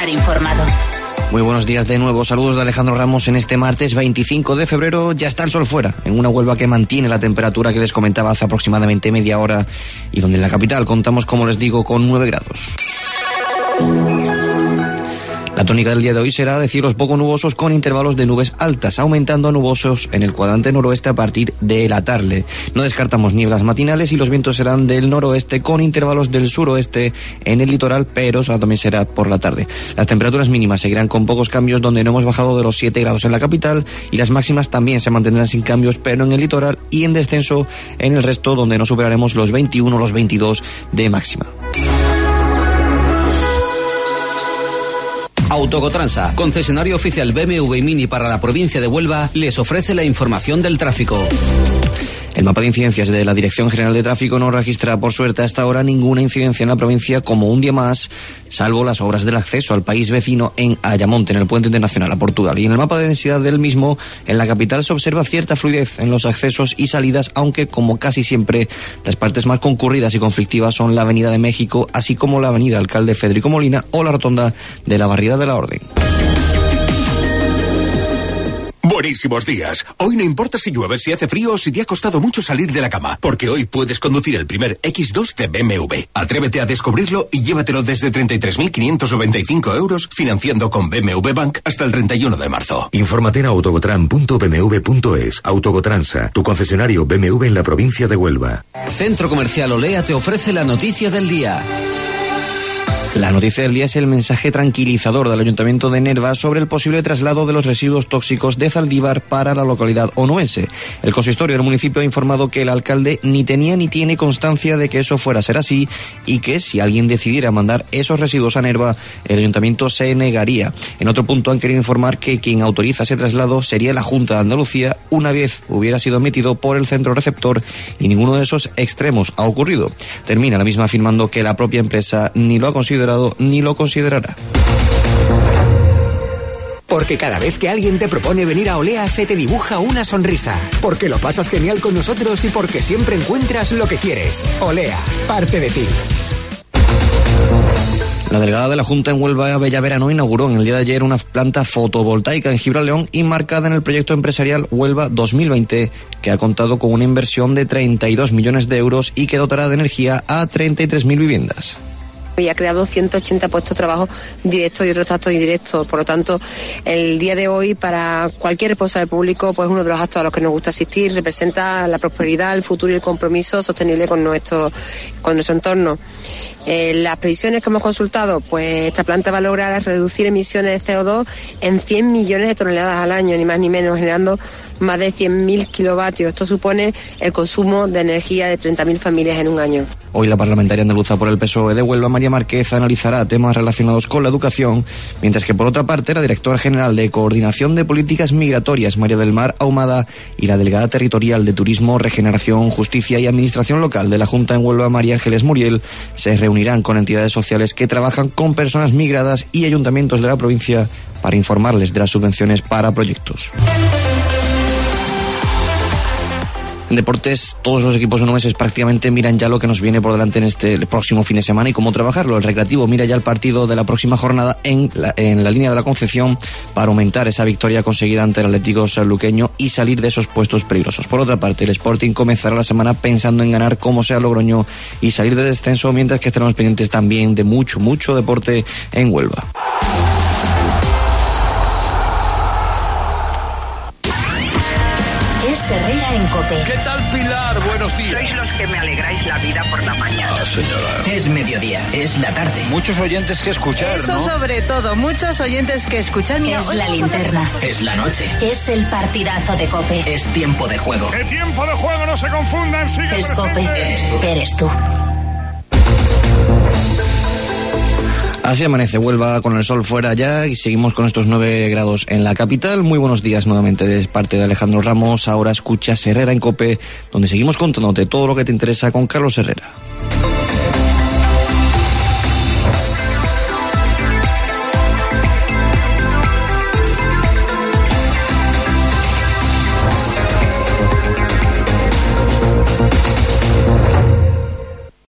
estar informado. Muy buenos días de nuevo, saludos de Alejandro Ramos en este martes 25 de febrero. Ya está el sol fuera, en una Huelva que mantiene la temperatura que les comentaba hace aproximadamente media hora y donde en la capital contamos, como les digo, con 9 grados. La tónica del día de hoy será de cielos poco nubosos con intervalos de nubes altas, aumentando a nubosos en el cuadrante noroeste a partir de la tarde. No descartamos nieblas matinales y los vientos serán del noroeste con intervalos del suroeste en el litoral, pero eso también será por la tarde. Las temperaturas mínimas seguirán con pocos cambios, donde no hemos bajado de los 7 grados en la capital, y las máximas también se mantendrán sin cambios, pero en el litoral y en descenso en el resto, donde no superaremos los 21 o los 22 de máxima. Autocotransa, concesionario oficial BMW y Mini para la provincia de Huelva, les ofrece la información del tráfico. El mapa de incidencias de la Dirección General de Tráfico no registra, por suerte, hasta ahora ninguna incidencia en la provincia como un día más, salvo las obras del acceso al país vecino en Ayamonte, en el puente internacional a Portugal. Y en el mapa de densidad del mismo, en la capital se observa cierta fluidez en los accesos y salidas, aunque, como casi siempre, las partes más concurridas y conflictivas son la Avenida de México, así como la Avenida Alcalde Federico Molina o la Rotonda de la Barriada de la Orden. Buenísimos días. Hoy no importa si llueve, si hace frío o si te ha costado mucho salir de la cama, porque hoy puedes conducir el primer X2 de BMW. Atrévete a descubrirlo y llévatelo desde 33.595 euros financiando con BMW Bank hasta el 31 de marzo. Infórmate en autocotran.bmw.es. Autocotransa, tu concesionario BMW en la provincia de Huelva. Centro Comercial Olea te ofrece la noticia del día. La noticia del día es el mensaje tranquilizador del Ayuntamiento de Nerva sobre el posible traslado de los residuos tóxicos de Zaldívar para la localidad onuense. El consistorio del municipio ha informado que el alcalde ni tenía ni tiene constancia de que eso fuera a ser así y que si alguien decidiera mandar esos residuos a Nerva, el Ayuntamiento se negaría. En otro punto han querido informar que quien autoriza ese traslado sería la Junta de Andalucía una vez hubiera sido emitido por el centro receptor y ninguno de esos extremos ha ocurrido. Termina la misma afirmando que la propia empresa ni lo ha considerado ni lo considerará. Porque cada vez que alguien te propone venir a Olea se te dibuja una sonrisa. Porque lo pasas genial con nosotros y porque siempre encuentras lo que quieres. Olea, parte de ti. La delegada de la Junta en Huelva, Bella Verano, inauguró en el día de ayer una planta fotovoltaica en Gibraleón enmarcada en el proyecto empresarial Huelva 2020, que ha contado con una inversión de 32 millones de euros y que dotará de energía a 33.000 viviendas. Y ha creado 180 puestos de trabajo directos y otros actos indirectos. Por lo tanto, el día de hoy, para cualquier responsable público, pues uno de los actos a los que nos gusta asistir representa la prosperidad, el futuro y el compromiso sostenible con nuestro entorno. Las previsiones que hemos consultado, pues esta planta va a lograr reducir emisiones de CO2 en 100 millones de toneladas al año, ni más ni menos, generando más de 100.000 kilovatios. Esto supone el consumo de energía de 30.000 familias en un año. Hoy la parlamentaria andaluza por el PSOE de Huelva, María Márquez, analizará temas relacionados con la educación, mientras que por otra parte la directora general de Coordinación de Políticas Migratorias, María del Mar Ahumada, y la delegada territorial de Turismo, Regeneración, Justicia y Administración Local de la Junta en Huelva, María Ángeles Muriel, se reunirán con entidades sociales que trabajan con personas migradas y ayuntamientos de la provincia para informarles de las subvenciones para proyectos. En deportes, todos los equipos onubenses prácticamente miran ya lo que nos viene por delante en este próximo fin de semana y cómo trabajarlo. El Recreativo mira ya el partido de la próxima jornada en la línea de la Concepción para aumentar esa victoria conseguida ante el Atlético sanluqueño y salir de esos puestos peligrosos. Por otra parte, el Sporting comenzará la semana pensando en ganar como sea Logroño y salir de descenso, mientras que estaremos pendientes también de mucho deporte en Huelva. Herrera en COPE. ¿Qué tal, Pilar? Buenos días. Sois los que me alegráis la vida por la mañana. Señora. Es mediodía, es la tarde. Muchos oyentes que escuchar, Eso, ¿no? Sobre todo, muchos oyentes que escuchar. Mira, es la linterna. Es la noche. Es el partidazo de COPE. Es tiempo de juego. ¡El tiempo de juego, no se confundan! Sigue es presente. COPE. Eres tú. Así amanece Huelva con el sol fuera ya y seguimos con estos 9 grados en la capital. Muy buenos días nuevamente de parte de Alejandro Ramos. Ahora escuchas Herrera en COPE, donde seguimos contándote todo lo que te interesa con Carlos Herrera.